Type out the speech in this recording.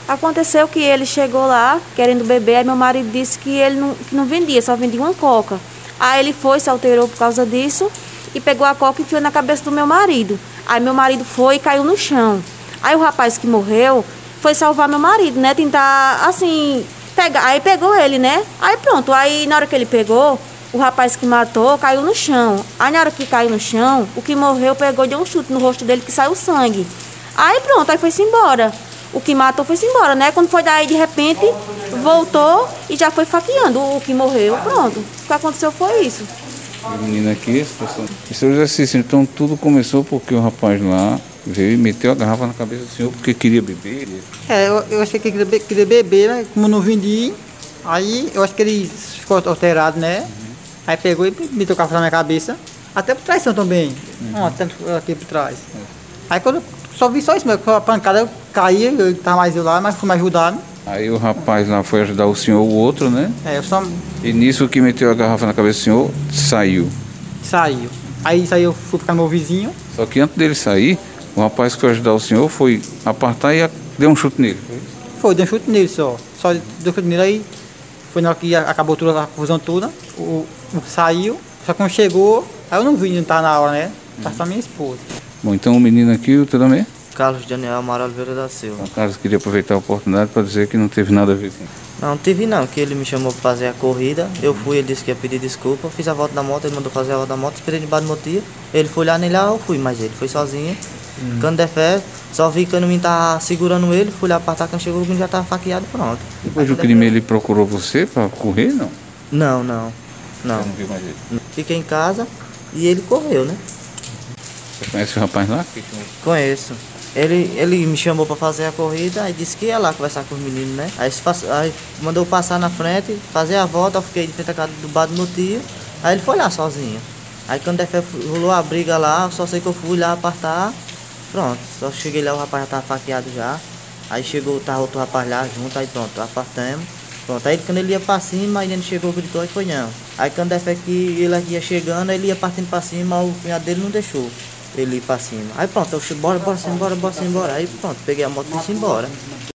Aconteceu que ele chegou lá querendo beber, aí meu marido disse que ele não vendia, só vendia uma coca. Aí ele foi, se alterou por causa disso e pegou a coca e enfiou na cabeça do meu marido. Aí meu marido foi e caiu no chão. Aí o rapaz que morreu foi salvar meu marido, né? Tentar, assim, pegar. Aí pegou ele, né? Aí pronto, aí na hora que ele pegou, o rapaz que matou caiu no chão. Aí na hora que caiu no chão, o que morreu pegou e deu um chute no rosto dele que saiu sangue. Aí pronto, aí foi-se embora. O que matou foi-se embora, né? Quando foi daí, de repente, voltou e já foi faqueando o que morreu. Pronto. O que aconteceu foi isso. A menina aqui, a situação. E seu José Cícero, então tudo começou porque o rapaz lá veio e meteu a garrafa na cabeça do senhor porque queria beber? Eu achei que ele queria beber, né? Como não vendi, aí eu acho que ele ficou alterado, né? Aí pegou e meteu o carro na minha cabeça. Até por trás também. Até aqui por trás. Aí quando eu só vi só isso mesmo, a pancada, eu caí, eu tava mais eu lá, mas fui me ajudar, né? Aí o rapaz lá foi ajudar o senhor, o outro, né? Eu só E nisso que meteu a garrafa na cabeça do senhor, saiu. saiu. Aí saiu, fui ficar meu vizinho. Só que antes dele sair, o rapaz que foi ajudar o senhor foi apartar e deu um chute nele. Foi, deu um chute nele só. Só deu um chute nele, aí foi na hora que acabou toda a confusão toda. O saiu, só que quando chegou, aí eu não vi, não tava na hora, né? Tava só minha esposa. Bom, então o menino aqui, o teu nome é? Carlos Daniel Amaral Oliveira da Silva. O Carlos queria aproveitar a oportunidade para dizer que não teve nada a ver com isso. Não teve não, que ele me chamou para fazer a corrida. Eu fui, ele disse que ia pedir desculpa. Fiz a volta da moto, ele mandou fazer a volta da moto, esperei debaixo do motor. Ele foi lá, nem lá eu fui, mas ele foi sozinho. Quando der fé, só vi que o menino tava segurando ele, fui lá apartar, quando chegou o menino já tava faqueado, pronto. Depois do crime ele procurou você para correr, não? Não. Você não viu mais ele? Fiquei em casa e ele correu, né? Você conhece o rapaz lá? Conheço. Ele me chamou para fazer a corrida, aí disse que ia lá conversar com os meninos, né? Aí mandou passar na frente, fazer a volta, eu fiquei de frente à casa do bar do meu tio, aí ele foi lá sozinho. Aí quando rolou a briga lá, só sei que eu fui lá apartar, pronto, só cheguei lá, o rapaz já tava faqueado já, aí chegou, tava outro rapaz lá junto, aí pronto, apartamos. Pronto, aí quando ele ia pra cima, aí ele chegou, gritou e foi não. Aí quando é que ele aqui ia chegando, ele ia partindo pra cima, o cunhado dele não deixou ele ir pra cima. Aí pronto, eu bora embora. Aí pronto, peguei a moto e fui embora.